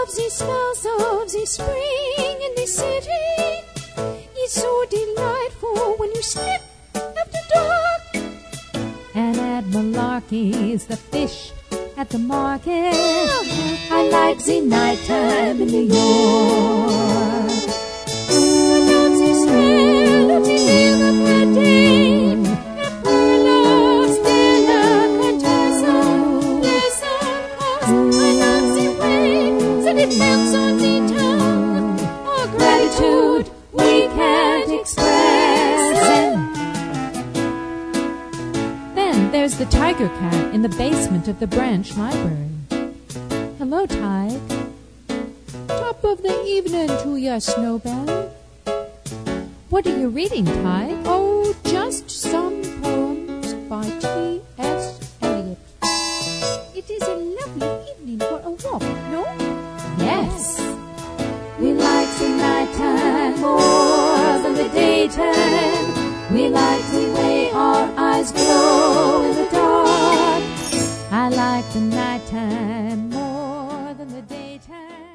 love the smells of the spring in the city. It's so delightful when you slip after dark. And at Malarkey's, the fish at the market. I like the nighttime in New York. I love the smell of the river Dane, and pearl of Stella Contessa. I love the way that it melts on the tongue. Our gratitude we can't express. Then there's the tiger cat in the basement of the branch library. Hello, Tige. Top of the evening to ya, Snowbell. What are you reading, Tige? Oh, just some poems by T.S. Eliot. It is a lovely evening for a walk, no? Yes. We like the nighttime more than the daytime. We like the way our eyes glow in the dark. I like the nighttime more than the daytime.